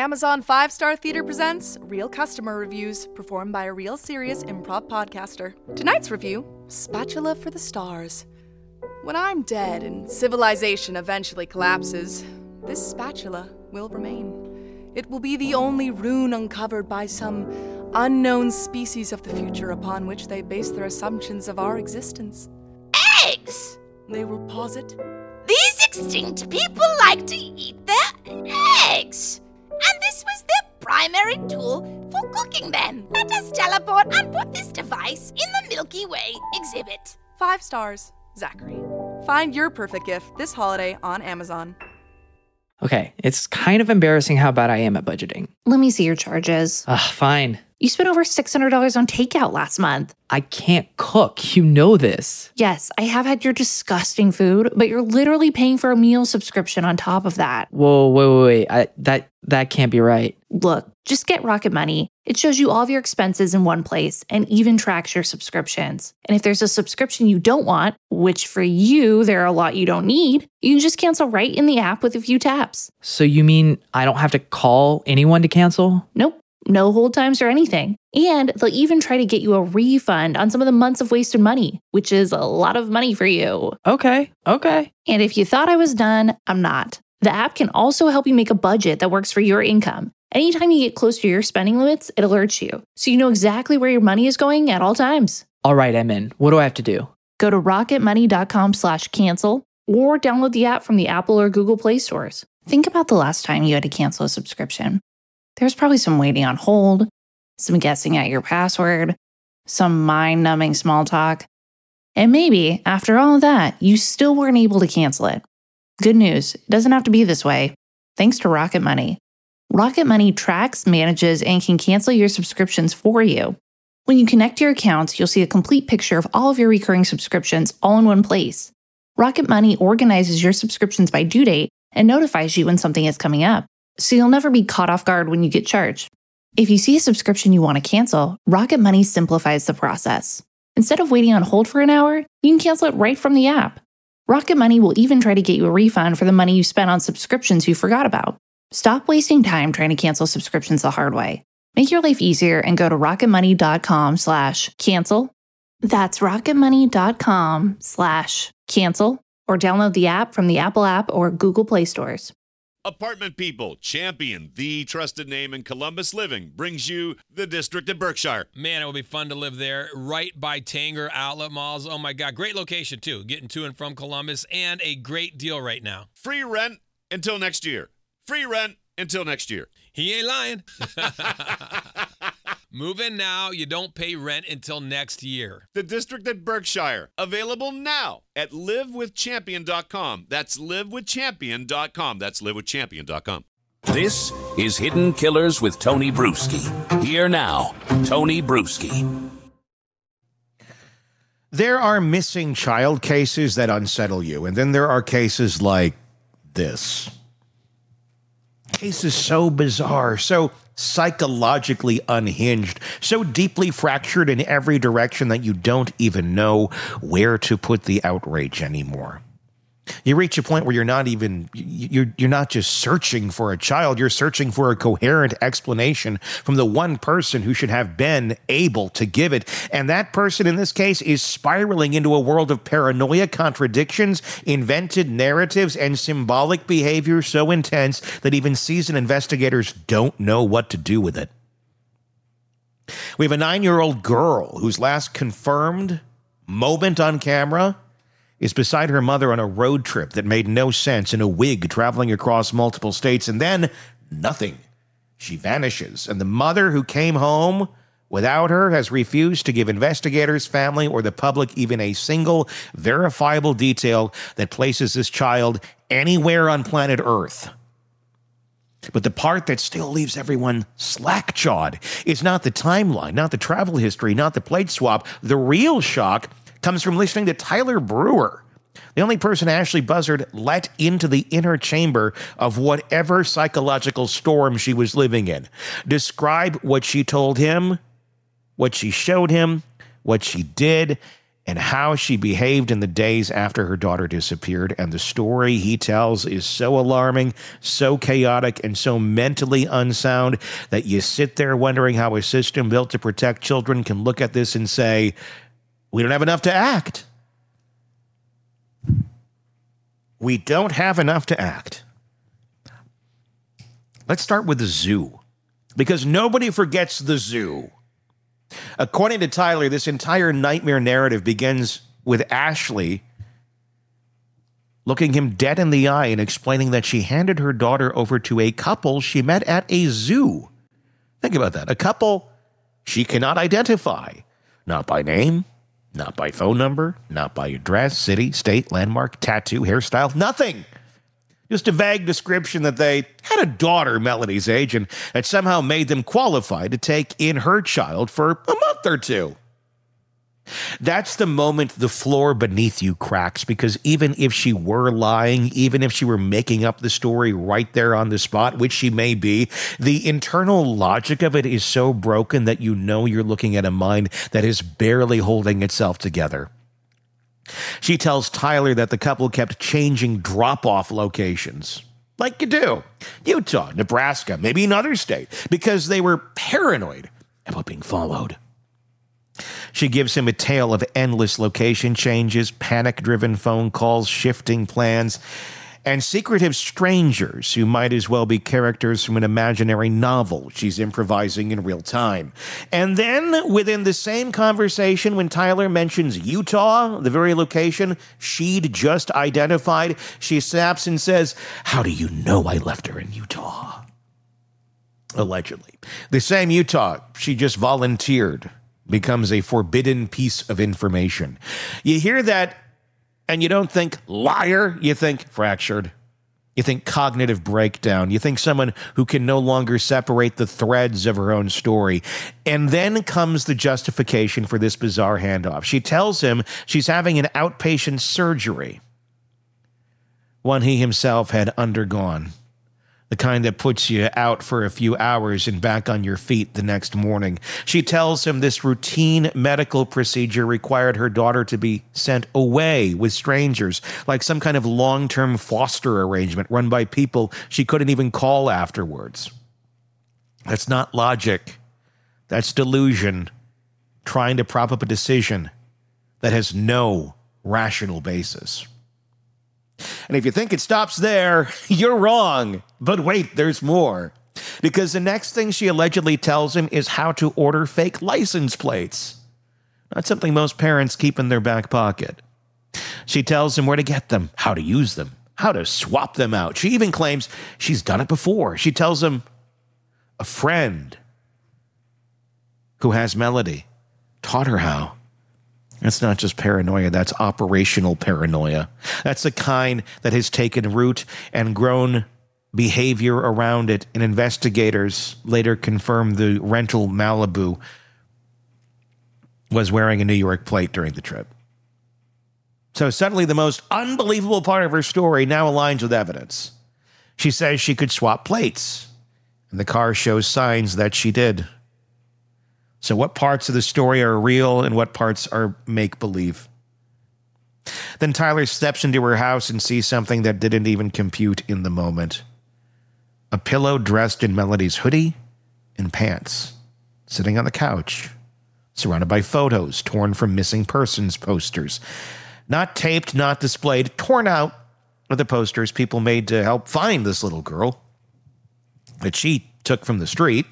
Amazon 5-Star Theater presents Real Customer Reviews, performed by a real serious improv podcaster. Tonight's review, Spatula for the Stars. When I'm dead and civilization eventually collapses, this spatula will remain. It will be the only rune uncovered by some unknown species of the future upon which they base their assumptions of our existence. Eggs! They will posit. These extinct people like to eat their eggs! And this was their primary tool for cooking them. Let us teleport and put this device in the Milky Way exhibit. 5 stars, Zachary. Find your perfect gift this holiday on Amazon. Okay, it's kind of embarrassing how bad I am at budgeting. Let me see your charges. Fine. You spent over $600 on takeout last month. I can't cook. You know this. Yes, I have had your disgusting food, but you're literally paying for a meal subscription on top of that. Whoa, wait. That can't be right. Look, just get Rocket Money. It shows you all of your expenses in one place and even tracks your subscriptions. And if there's a subscription you don't want, which for you, there are a lot you don't need, you can just cancel right in the app with a few taps. So you mean I don't have to call anyone to cancel? Nope. No hold times or anything. And they'll even try to get you a refund on some of the months of wasted money, which is a lot of money for you. Okay. And if you thought I was done, I'm not. The app can also help you make a budget that works for your income. Anytime you get close to your spending limits, it alerts you, so you know exactly where your money is going at all times. All right, I'm in. What do I have to do? Go to rocketmoney.com/cancel or download the app from the Apple or Google Play stores. Think about the last time you had to cancel a subscription. There's probably some waiting on hold, some guessing at your password, some mind-numbing small talk. And maybe, after all of that, you still weren't able to cancel it. Good news, it doesn't have to be this way. Thanks to Rocket Money. Rocket Money tracks, manages, and can cancel your subscriptions for you. When you connect your accounts, you'll see a complete picture of all of your recurring subscriptions all in one place. Rocket Money organizes your subscriptions by due date and notifies you when something is coming up, so you'll never be caught off guard when you get charged. If you see a subscription you want to cancel, Rocket Money simplifies the process. Instead of waiting on hold for an hour, you can cancel it right from the app. Rocket Money will even try to get you a refund for the money you spent on subscriptions you forgot about. Stop wasting time trying to cancel subscriptions the hard way. Make your life easier and go to rocketmoney.com/cancel. That's rocketmoney.com/cancel or download the app from the Apple app or Google Play stores. Apartment People, Champion, the trusted name in Columbus living, brings you the District at Berkshire. Man, it would be fun to live there, right by Tanger Outlet Malls. Oh my God, great location too, getting to and from Columbus, and a great deal right now. Free rent until next year. Free rent until next year. He ain't lying. Move in now, you don't pay rent until next year. The District at Berkshire, available now at livewithchampion.com. That's livewithchampion.com. That's livewithchampion.com. This is Hidden Killers with Tony Bruschi. Here now, Tony Bruschi. There are missing child cases that unsettle you, and then there are cases like this. Cases so bizarre, so psychologically unhinged, so deeply fractured in every direction that you don't even know where to put the outrage anymore. You reach a point where you're not just searching for a child, you're searching for a coherent explanation from the one person who should have been able to give it. And that person in this case is spiraling into a world of paranoia, contradictions, invented narratives, and symbolic behavior so intense that even seasoned investigators don't know what to do with it. We have a 9-year-old girl whose last confirmed moment on camera is beside her mother on a road trip that made no sense, in a wig traveling across multiple states, and then nothing. She vanishes, and the mother who came home without her has refused to give investigators, family, or the public even a single verifiable detail that places this child anywhere on planet Earth. But the part that still leaves everyone slack-jawed is not the timeline, not the travel history, not the plate swap. The real shock comes from listening to Tyler Brewer, the only person Ashley Buzzard let into the inner chamber of whatever psychological storm she was living in. Describe what she told him, what she showed him, what she did, and how she behaved in the days after her daughter disappeared. And the story he tells is so alarming, so chaotic, and so mentally unsound that you sit there wondering how a system built to protect children can look at this and say, we don't have enough to act. We don't have enough to act. Let's start with the zoo, because nobody forgets the zoo. According to Tyler, this entire nightmare narrative begins with Ashley looking him dead in the eye and explaining that she handed her daughter over to a couple she met at a zoo. Think about that. A couple she cannot identify. Not by name, not by phone number, not by address, city, state, landmark, tattoo, hairstyle, nothing. Just a vague description that they had a daughter Melody's age and that somehow made them qualified to take in her child for a month or two. That's the moment the floor beneath you cracks, because even if she were lying, even if she were making up the story right there on the spot, which she may be, the internal logic of it is so broken that you know you're looking at a mind that is barely holding itself together. She tells Tyler that the couple kept changing drop-off locations, like you do. Utah, Nebraska, maybe another state, because they were paranoid about being followed. She gives him a tale of endless location changes, panic-driven phone calls, shifting plans, and secretive strangers who might as well be characters from an imaginary novel she's improvising in real time. And then, within the same conversation, when Tyler mentions Utah, the very location she'd just identified, she snaps and says, "How do you know I left her in Utah?" Allegedly. The same Utah she just volunteered becomes a forbidden piece of information. You hear that, and you don't think liar, you think fractured. You think cognitive breakdown. You think someone who can no longer separate the threads of her own story. And then comes the justification for this bizarre handoff. She tells him she's having an outpatient surgery, one he himself had undergone. The kind that puts you out for a few hours and back on your feet the next morning. She tells him this routine medical procedure required her daughter to be sent away with strangers, like some kind of long-term foster arrangement run by people she couldn't even call afterwards. That's not logic. That's delusion, trying to prop up a decision that has no rational basis. And if you think it stops there, you're wrong. But wait, there's more. Because the next thing she allegedly tells him is how to order fake license plates. Not something most parents keep in their back pocket. She tells him where to get them, how to use them, how to swap them out. She even claims she's done it before. She tells him a friend who has Melody taught her how. That's not just paranoia, that's operational paranoia. That's the kind that has taken root and grown behavior around it, and investigators later confirmed the rental Malibu was wearing a New York plate during the trip. So suddenly the most unbelievable part of her story now aligns with evidence. She says she could swap plates, and the car shows signs that she did. So what parts of the story are real and what parts are make-believe? Then Tyler steps into her house and sees something that didn't even compute in the moment. A pillow dressed in Melody's hoodie and pants, sitting on the couch, surrounded by photos torn from missing persons posters. Not taped, not displayed, torn out of the posters people made to help find this little girl that she took from the street.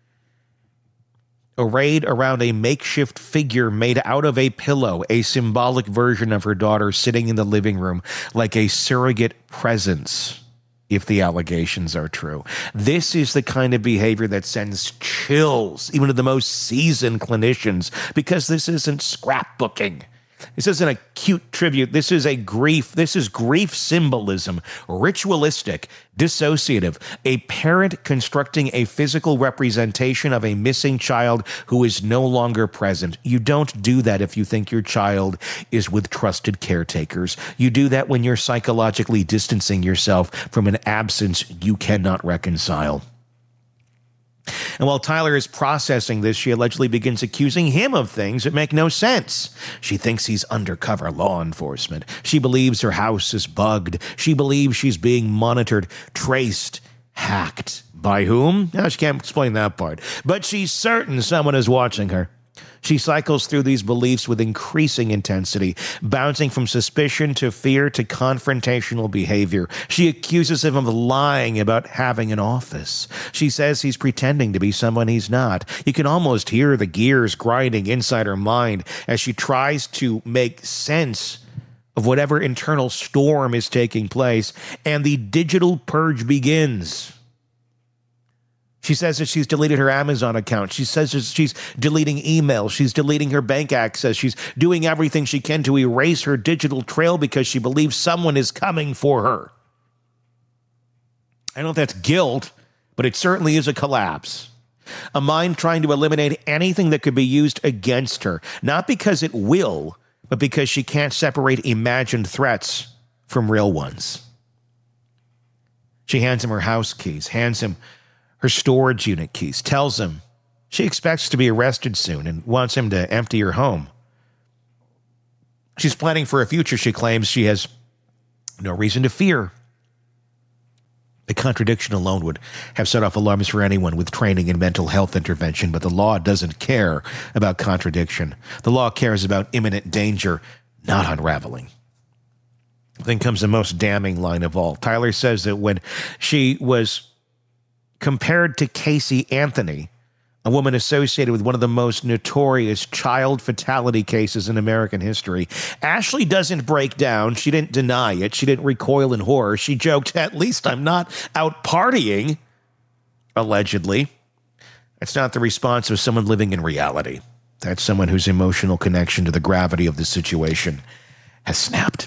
Arrayed around a makeshift figure made out of a pillow, a symbolic version of her daughter sitting in the living room like a surrogate presence, if the allegations are true. This is the kind of behavior that sends chills even to the most seasoned clinicians, because this isn't scrapbooking. This isn't a cute tribute. This is grief symbolism, ritualistic, dissociative, a parent constructing a physical representation of a missing child who is no longer present. You don't do that if you think your child is with trusted caretakers. You do that when you're psychologically distancing yourself from an absence you cannot reconcile. And while Tyler is processing this, she allegedly begins accusing him of things that make no sense. She thinks he's undercover law enforcement. She believes her house is bugged. She believes she's being monitored, traced, hacked. By whom? No, she can't explain that part. But she's certain someone is watching her. She cycles through these beliefs with increasing intensity, bouncing from suspicion to fear to confrontational behavior. She accuses him of lying about having an office. She says he's pretending to be someone he's not. You can almost hear the gears grinding inside her mind as she tries to make sense of whatever internal storm is taking place, and the digital purge begins. She says that she's deleted her Amazon account. She says that she's deleting emails. She's deleting her bank access. She's doing everything she can to erase her digital trail because she believes someone is coming for her. I don't know if that's guilt, but it certainly is a collapse. A mind trying to eliminate anything that could be used against her, not because it will, but because she can't separate imagined threats from real ones. She hands him her house keys, hands him her storage unit keys, tells him she expects to be arrested soon and wants him to empty her home. She's planning for a future she claims she has no reason to fear. The contradiction alone would have set off alarms for anyone with training in mental health intervention, but the law doesn't care about contradiction. The law cares about imminent danger, not unraveling. Then comes the most damning line of all. Tyler says that when she was compared to Casey Anthony, a woman associated with one of the most notorious child fatality cases in American history, Ashley doesn't break down. She didn't deny it. She didn't recoil in horror. She joked, "At least I'm not out partying," allegedly. That's not the response of someone living in reality. That's someone whose emotional connection to the gravity of the situation has snapped.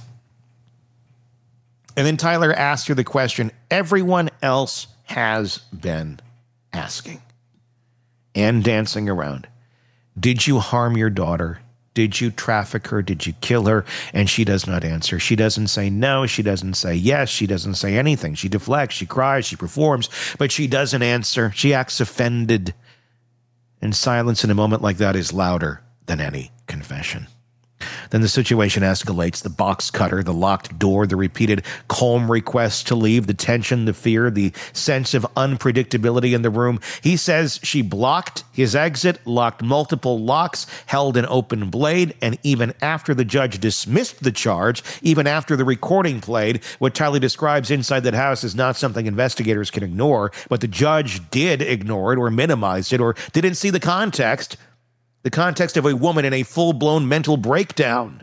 And then Tyler asked her the question everyone else has been asking and dancing around. Did you harm your daughter? Did you traffic her? Did you kill her? And she does not answer. She doesn't say no. She doesn't say yes. She doesn't say anything. She deflects. She cries. She performs. But she doesn't answer. She acts offended. And silence in a moment like that is louder than any confession. Then the situation escalates. The box cutter, the locked door, the repeated calm requests to leave, the tension, the fear, the sense of unpredictability in the room. He says she blocked his exit, locked multiple locks, held an open blade, and even after the judge dismissed the charge, even after the recording played, what Tyler describes inside that house is not something investigators can ignore, but the judge did ignore it or minimize it or didn't see the context of a woman in a full-blown mental breakdown.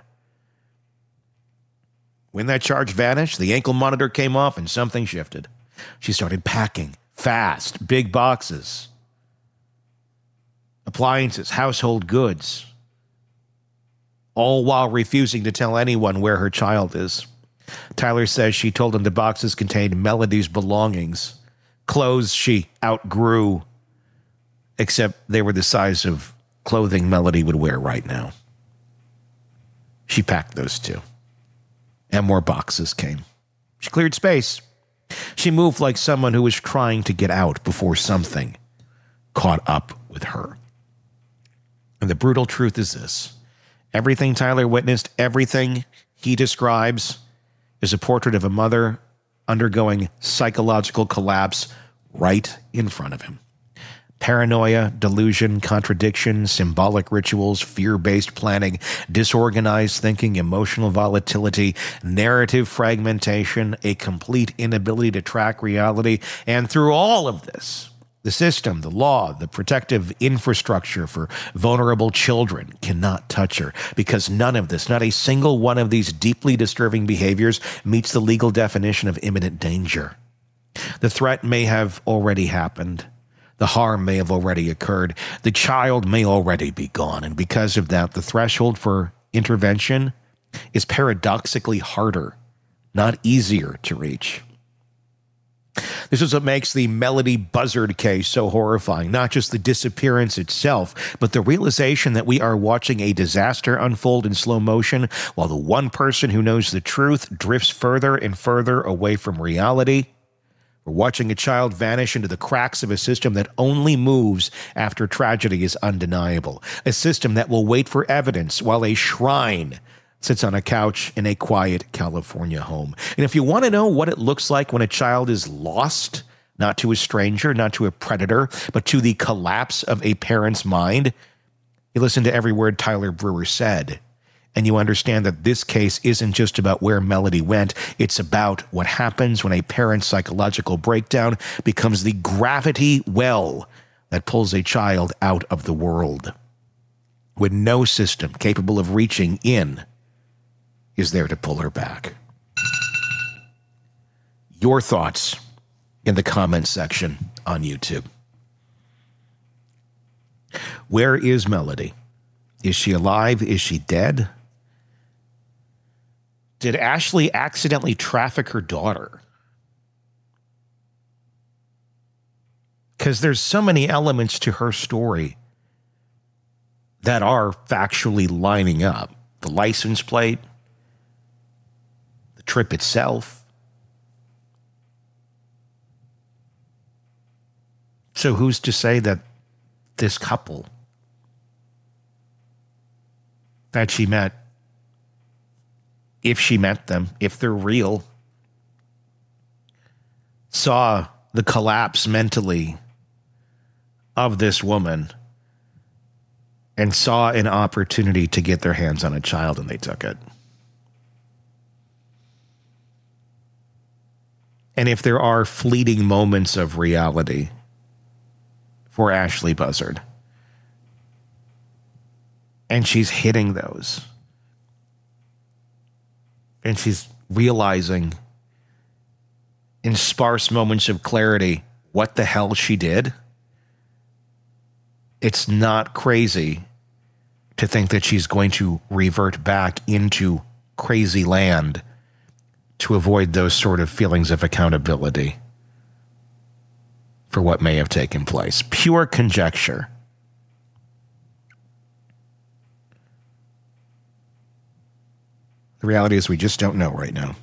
When that charge vanished, the ankle monitor came off and something shifted. She started packing fast, big boxes, appliances, household goods, all while refusing to tell anyone where her child is. Tyler says she told him the boxes contained Melody's belongings, clothes she outgrew, except they were the size of clothing Melody would wear right now. She packed those too. And more boxes came. She cleared space. She moved like someone who was trying to get out before something caught up with her. And the brutal truth is this. Everything Tyler witnessed, everything he describes, is a portrait of a mother undergoing psychological collapse right in front of him. Paranoia, delusion, contradiction, symbolic rituals, fear-based planning, disorganized thinking, emotional volatility, narrative fragmentation, a complete inability to track reality. And through all of this, the system, the law, the protective infrastructure for vulnerable children cannot touch her because none of this, not a single one of these deeply disturbing behaviors meets the legal definition of imminent danger. The threat may have already happened. The harm may have already occurred. The child may already be gone. And because of that, the threshold for intervention is paradoxically harder, not easier to reach. This is what makes the Melody Buzzard case so horrifying. Not just the disappearance itself, but the realization that we are watching a disaster unfold in slow motion while the one person who knows the truth drifts further and further away from reality. or watching a child vanish into the cracks of a system that only moves after tragedy is undeniable, a system that will wait for evidence while a shrine sits on a couch in a quiet California home. And if you want to know what it looks like when a child is lost, not to a stranger, not to a predator, but to the collapse of a parent's mind, you listen to every word Tyler Brewer said, and you understand that this case isn't just about where Melody went. It's about what happens when a parent's psychological breakdown becomes the gravity well that pulls a child out of the world, when no system capable of reaching in is there to pull her back. Your thoughts in the comments section on YouTube. Where is Melody? Is she alive? Is she dead? Did Ashley accidentally traffic her daughter? Because there's so many elements to her story that are factually lining up. The license plate, the trip itself. So who's to say that this couple that she met, if she met them, if they're real, saw the collapse mentally of this woman and saw an opportunity to get their hands on a child and they took it? And if there are fleeting moments of reality for Ashley Buzzard, and she's hitting those, and she's realizing in sparse moments of clarity what the hell she did, it's not crazy to think that she's going to revert back into crazy land to avoid those sort of feelings of accountability for what may have taken place. Pure conjecture. The reality is we just don't know right now.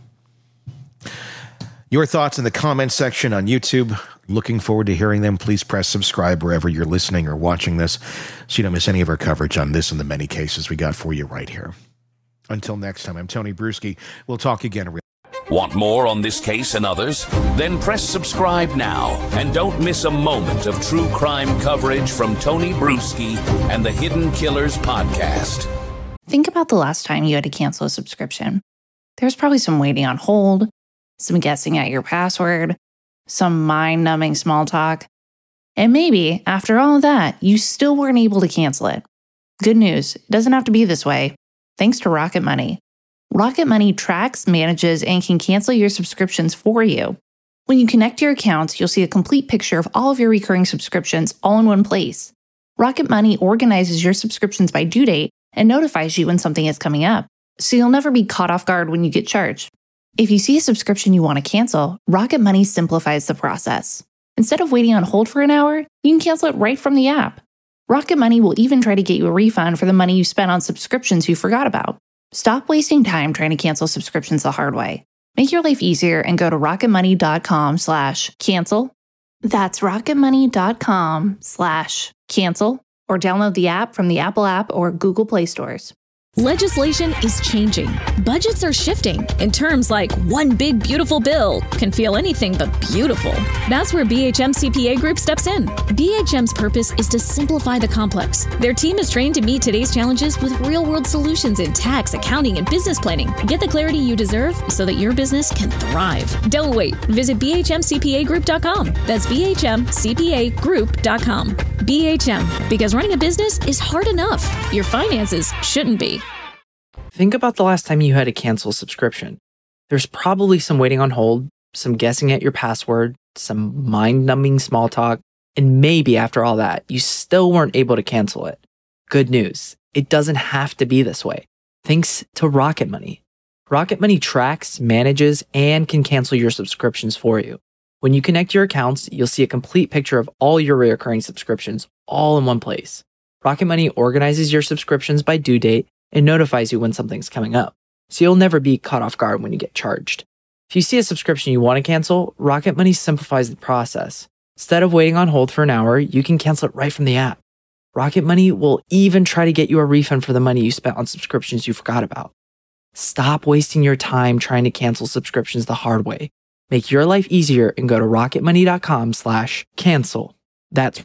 Your thoughts in the comments section on YouTube. Looking forward to hearing them. Please press subscribe wherever you're listening or watching this so you don't miss any of our coverage on this and the many cases we got for you right here. Until next time, I'm Tony Bruschi. We'll talk again. Want more on this case and others? Then press subscribe now and don't miss a moment of true crime coverage from Tony Bruschi and the Hidden Killers podcast. Think about the last time you had to cancel a subscription. There's probably some waiting on hold, some guessing at your password, some mind-numbing small talk. And maybe, after all of that, you still weren't able to cancel it. Good news, it doesn't have to be this way. Thanks to Rocket Money. Rocket Money tracks, manages, and can cancel your subscriptions for you. When you connect your accounts, you'll see a complete picture of all of your recurring subscriptions all in one place. Rocket Money organizes your subscriptions by due date and notifies you when something is coming up, so you'll never be caught off guard when you get charged. If you see a subscription you want to cancel, Rocket Money simplifies the process. Instead of waiting on hold for an hour, you can cancel it right from the app. Rocket Money will even try to get you a refund for the money you spent on subscriptions you forgot about. Stop wasting time trying to cancel subscriptions the hard way. Make your life easier and go to rocketmoney.com/cancel. That's rocketmoney.com/cancel, or download the app from the Apple App or Google Play stores. Legislation is changing. Budgets are shifting, and terms like one big beautiful bill can feel anything but beautiful. That's where BHM CPA Group steps in. BHM's purpose is to simplify the complex. Their team is trained to meet today's challenges with real-world solutions in tax, accounting, and business planning. Get the clarity you deserve so that your business can thrive. Don't wait. Visit bhmcpagroup.com. That's bhmcpagroup.com. BHM, because running a business is hard enough. Your finances shouldn't be. Think about the last time you had to cancel a subscription. There's probably some waiting on hold, some guessing at your password, some mind-numbing small talk, and maybe after all that, you still weren't able to cancel it. Good news, it doesn't have to be this way. Thanks to Rocket Money. Rocket Money tracks, manages, and can cancel your subscriptions for you. When you connect your accounts, you'll see a complete picture of all your recurring subscriptions all in one place. Rocket Money organizes your subscriptions by due date and notifies you when something's coming up, so you'll never be caught off guard when you get charged. If you see a subscription you want to cancel, Rocket Money simplifies the process. Instead of waiting on hold for an hour, you can cancel it right from the app. Rocket Money will even try to get you a refund for the money you spent on subscriptions you forgot about. Stop wasting your time trying to cancel subscriptions the hard way. Make your life easier and go to rocketmoney.com/cancel. That's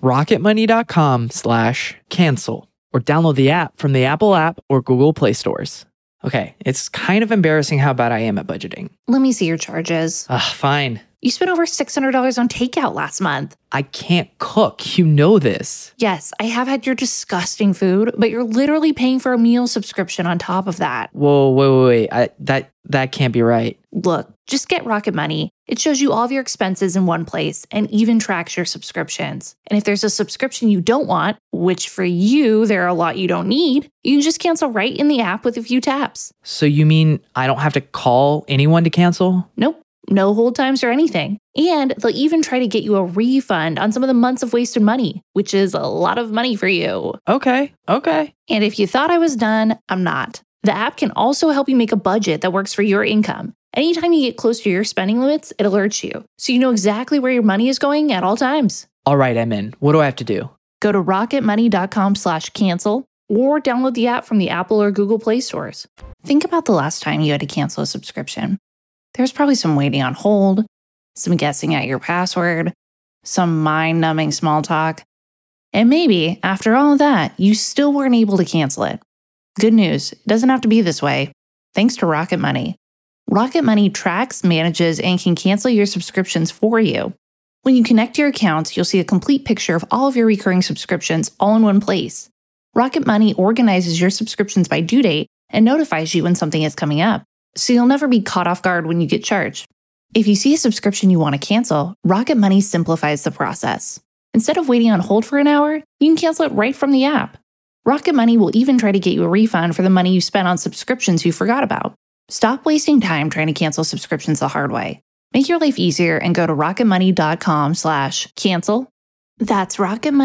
rocketmoney.com/cancel. Or download the app from the Apple app or Google Play stores. Okay, it's kind of embarrassing how bad I am at budgeting. Let me see your charges. Fine. You spent over $600 on takeout last month. I can't cook. You know this. Yes, I have had your disgusting food, but you're literally paying for a meal subscription on top of that. Whoa, wait. That can't be right. Look, just get Rocket Money. It shows you all of your expenses in one place and even tracks your subscriptions. And if there's a subscription you don't want, which for you, there are a lot you don't need, you can just cancel right in the app with a few taps. So you mean I don't have to call anyone to cancel? Nope. No hold times or anything. And they'll even try to get you a refund on some of the months of wasted money, which is a lot of money for you. Okay. And if you thought I was done, I'm not. The app can also help you make a budget that works for your income. Anytime you get close to your spending limits, it alerts you, so you know exactly where your money is going at all times. All right, I'm in. What do I have to do? Go to rocketmoney.com/cancel or download the app from the Apple or Google Play stores. Think about the last time you had to cancel a subscription. There's probably some waiting on hold, some guessing at your password, some mind-numbing small talk, and maybe, after all of that, you still weren't able to cancel it. Good news, it doesn't have to be this way, thanks to Rocket Money. Rocket Money tracks, manages, and can cancel your subscriptions for you. When you connect your accounts, you'll see a complete picture of all of your recurring subscriptions all in one place. Rocket Money organizes your subscriptions by due date and notifies you when something is coming up, so you'll never be caught off guard when you get charged. If you see a subscription you want to cancel, Rocket Money simplifies the process. Instead of waiting on hold for an hour, you can cancel it right from the app. Rocket Money will even try to get you a refund for the money you spent on subscriptions you forgot about. Stop wasting time trying to cancel subscriptions the hard way. Make your life easier and go to rocketmoney.com/cancel. That's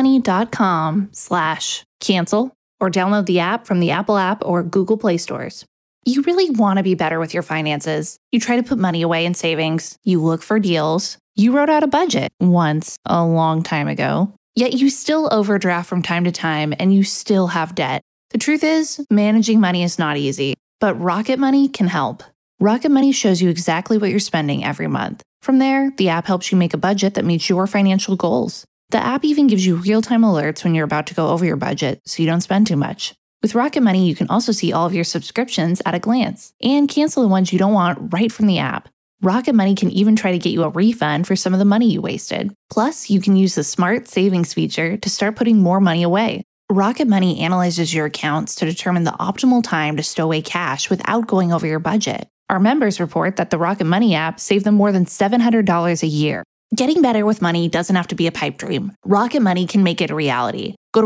rocketmoney.com/cancel or download the app from the Apple app or Google Play stores. You really want to be better with your finances. You try to put money away in savings. You look for deals. You wrote out a budget once a long time ago. Yet you still overdraft from time to time and you still have debt. The truth is, managing money is not easy, but Rocket Money can help. Rocket Money shows you exactly what you're spending every month. From there, the app helps you make a budget that meets your financial goals. The app even gives you real-time alerts when you're about to go over your budget so you don't spend too much. With Rocket Money, you can also see all of your subscriptions at a glance and cancel the ones you don't want right from the app. Rocket Money can even try to get you a refund for some of the money you wasted. Plus, you can use the Smart Savings feature to start putting more money away. Rocket Money analyzes your accounts to determine the optimal time to stow away cash without going over your budget. Our members report that the Rocket Money app saved them more than $700 a year. Getting better with money doesn't have to be a pipe dream. Rocket Money can make it a reality. Go to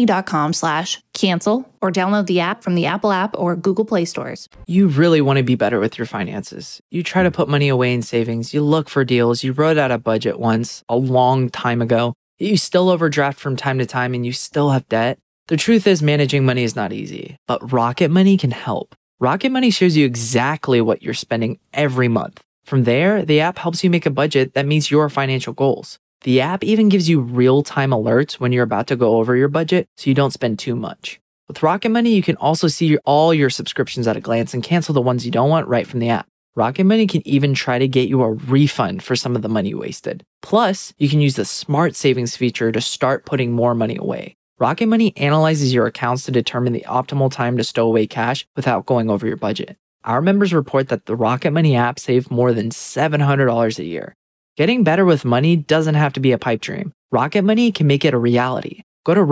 rocketmoney.com/cancel or download the app from the Apple app or Google Play stores. You really want to be better with your finances. You try to put money away in savings. You look for deals. You wrote out a budget once a long time ago. You still overdraft from time to time and you still have debt. The truth is, managing money is not easy, but Rocket Money can help. Rocket Money shows you exactly what you're spending every month. From there, the app helps you make a budget that meets your financial goals. The app even gives you real-time alerts when you're about to go over your budget so you don't spend too much. With Rocket Money, you can also see all your subscriptions at a glance and cancel the ones you don't want right from the app. Rocket Money can even try to get you a refund for some of the money you wasted. Plus, you can use the Smart Savings feature to start putting more money away. Rocket Money analyzes your accounts to determine the optimal time to stow away cash without going over your budget. Our members report that the Rocket Money app saved more than $700 a year. Getting better with money doesn't have to be a pipe dream. Rocket Money can make it a reality. Go to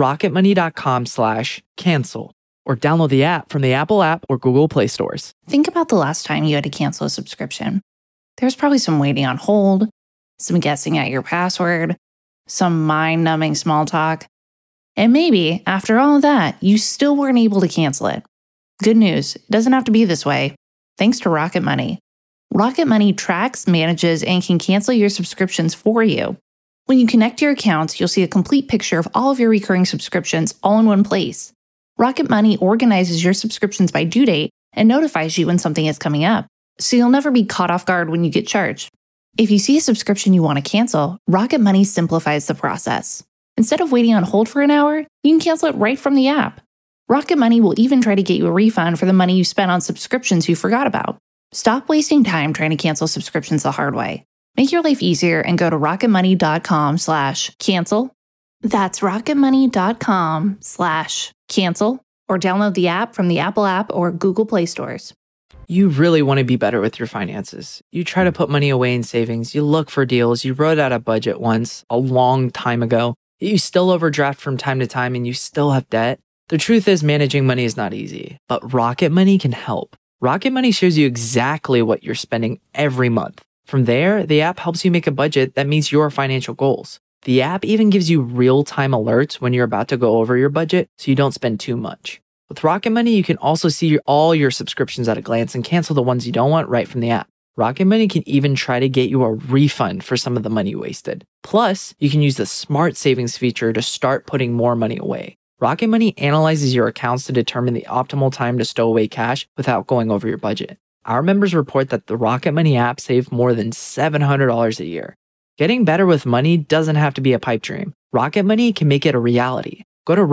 rocketmoney.com/cancel or download the app from the Apple app or Google Play stores. Think about the last time you had to cancel a subscription. There's probably some waiting on hold, some guessing at your password, some mind-numbing small talk, and maybe, after all of that, you still weren't able to cancel it. Good news, it doesn't have to be this way, thanks to Rocket Money. Rocket Money tracks, manages, and can cancel your subscriptions for you. When you connect your accounts, you'll see a complete picture of all of your recurring subscriptions all in one place. Rocket Money organizes your subscriptions by due date and notifies you when something is coming up, so you'll never be caught off guard when you get charged. If you see a subscription you want to cancel, Rocket Money simplifies the process. Instead of waiting on hold for an hour, you can cancel it right from the app. Rocket Money will even try to get you a refund for the money you spent on subscriptions you forgot about. Stop wasting time trying to cancel subscriptions the hard way. Make your life easier and go to rocketmoney.com/cancel. That's rocketmoney.com/cancel, or download the app from the Apple App or Google Play stores. You really want to be better with your finances. You try to put money away in savings. You look for deals. You wrote out a budget once, a long time ago. You still overdraft from time to time and you still have debt. The truth is, managing money is not easy, but Rocket Money can help. Rocket Money shows you exactly what you're spending every month. From there, the app helps you make a budget that meets your financial goals. The app even gives you real-time alerts when you're about to go over your budget so you don't spend too much. With Rocket Money, you can also see all your subscriptions at a glance and cancel the ones you don't want right from the app. Rocket Money can even try to get you a refund for some of the money wasted. Plus, you can use the Smart Savings feature to start putting more money away. Rocket Money analyzes your accounts to determine the optimal time to stow away cash without going over your budget. Our members report that the Rocket Money app saved more than $700 a year. Getting better with money doesn't have to be a pipe dream. Rocket Money can make it a reality. Go to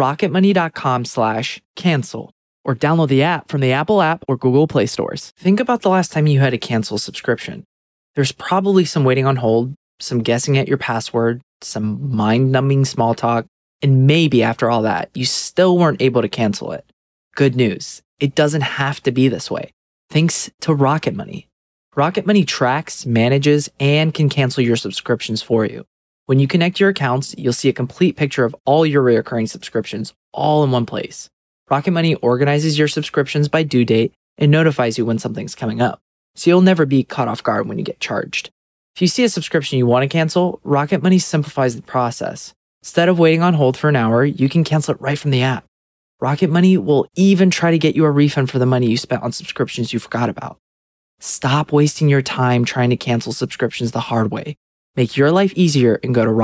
rocketmoney.com/cancel or download the app from the Apple App or Google Play stores. Think about the last time you had to cancel a subscription. There's probably some waiting on hold, some guessing at your password, some mind-numbing small talk, and maybe after all that, you still weren't able to cancel it. Good news, it doesn't have to be this way. Thanks to Rocket Money. Rocket Money tracks, manages, and can cancel your subscriptions for you. When you connect your accounts, you'll see a complete picture of all your recurring subscriptions all in one place. Rocket Money organizes your subscriptions by due date and notifies you when something's coming up, so you'll never be caught off guard when you get charged. If you see a subscription you want to cancel, Rocket Money simplifies the process. Instead of waiting on hold for an hour, you can cancel it right from the app. Rocket Money will even try to get you a refund for the money you spent on subscriptions you forgot about. Stop wasting your time trying to cancel subscriptions the hard way. Make your life easier and go to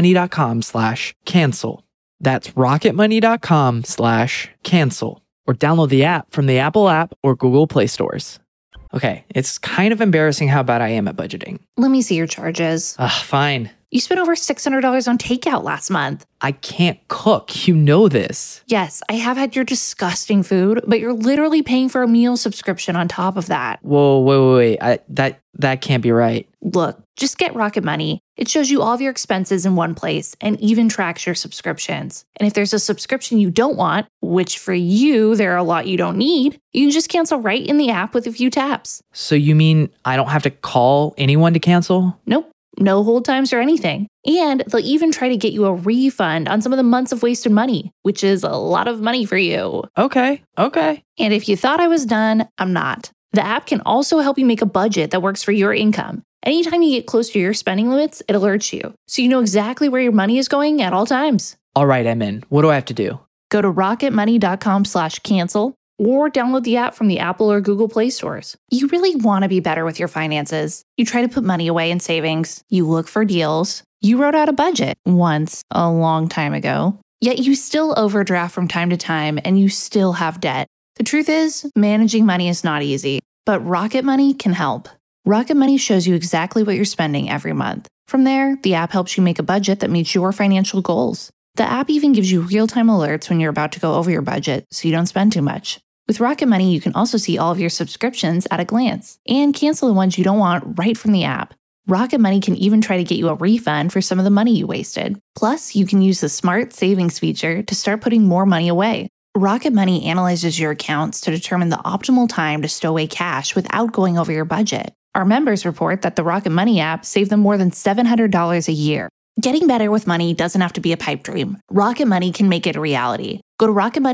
rocketmoney.com/cancel. That's rocketmoney.com/cancel or download the app from the Apple App or Google Play stores. Okay, it's kind of embarrassing how bad I am at budgeting. Let me see your charges. Fine. You spent over $600 on takeout last month. I can't cook. You know this. Yes, I have had your disgusting food, but you're literally paying for a meal subscription on top of that. Whoa, wait. That can't be right. Look, just get Rocket Money. It shows you all of your expenses in one place and even tracks your subscriptions. And if there's a subscription you don't want, which for you, there are a lot you don't need, you can just cancel right in the app with a few taps. So you mean I don't have to call anyone to cancel? Nope. No hold times or anything. And they'll even try to get you a refund on some of the months of wasted money, which is a lot of money for you. Okay. And if you thought I was done, I'm not. The app can also help you make a budget that works for your income. Anytime you get close to your spending limits, it alerts you, so you know exactly where your money is going at all times. All right, I'm in. What do I have to do? Go to rocketmoney.com/cancel or download the app from the Apple or Google Play stores. You really want to be better with your finances. You try to put money away in savings. You look for deals. You wrote out a budget once, a long time ago. Yet you still overdraft from time to time and you still have debt. The truth is, managing money is not easy, but Rocket Money can help. Rocket Money shows you exactly what you're spending every month. From there, the app helps you make a budget that meets your financial goals. The app even gives you real-time alerts when you're about to go over your budget so you don't spend too much. With Rocket Money, you can also see all of your subscriptions at a glance and cancel the ones you don't want right from the app. Rocket Money can even try to get you a refund for some of the money you wasted. Plus, you can use the Smart Savings feature to start putting more money away. Rocket Money analyzes your accounts to determine the optimal time to stow away cash without going over your budget. Our members report that the Rocket Money app saved them more than $700 a year. Getting better with money doesn't have to be a pipe dream. Rocket Money can make it a reality. Go to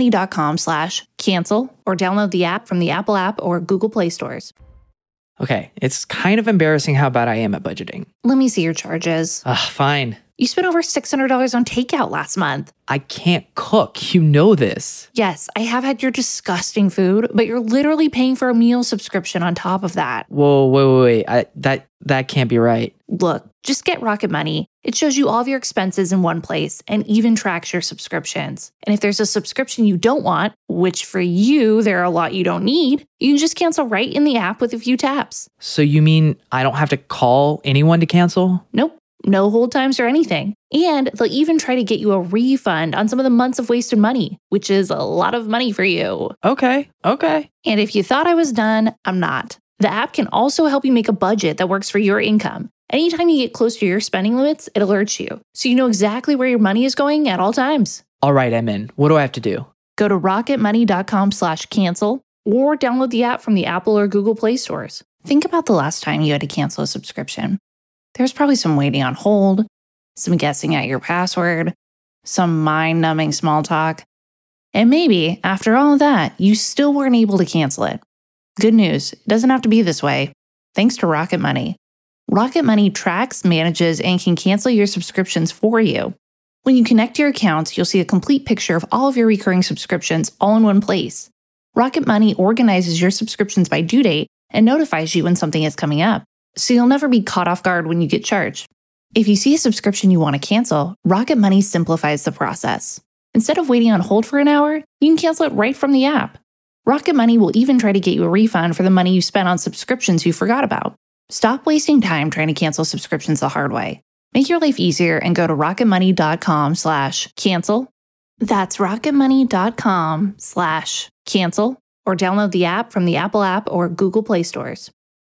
rocketmoney.com/cancel or download the app from the Apple App or Google Play stores. Okay, it's kind of embarrassing how bad I am at budgeting. Let me see your charges. Fine. You spent over $600 on takeout last month. I can't cook. You know this. Yes, I have had your disgusting food, but you're literally paying for a meal subscription on top of that. Whoa, wait. That can't be right. Look, just get Rocket Money. It shows you all of your expenses in one place and even tracks your subscriptions. And if there's a subscription you don't want, which for you, there are a lot you don't need, you can just cancel right in the app with a few taps. So you mean I don't have to call anyone to cancel? Nope, no hold times or anything. And they'll even try to get you a refund on some of the months of wasted money, which is a lot of money for you. Okay. And if you thought I was done, I'm not. The app can also help you make a budget that works for your income. Anytime you get close to your spending limits, it alerts you, so you know exactly where your money is going at all times. All right, I'm in. What do I have to do? Go to rocketmoney.com/cancel or download the app from the Apple or Google Play stores. Think about the last time you had to cancel a subscription. There's probably some waiting on hold, some guessing at your password, some mind-numbing small talk. And maybe, after all of that, you still weren't able to cancel it. Good news, it doesn't have to be this way. Thanks to Rocket Money. Rocket Money tracks, manages, and can cancel your subscriptions for you. When you connect your accounts, you'll see a complete picture of all of your recurring subscriptions all in one place. Rocket Money organizes your subscriptions by due date and notifies you when something is coming up, so you'll never be caught off guard when you get charged. If you see a subscription you want to cancel, Rocket Money simplifies the process. Instead of waiting on hold for an hour, you can cancel it right from the app. Rocket Money will even try to get you a refund for the money you spent on subscriptions you forgot about. Stop wasting time trying to cancel subscriptions the hard way. Make your life easier and go to rocketmoney.com/cancel. That's rocketmoney.com/cancel or download the app from the Apple app or Google Play stores.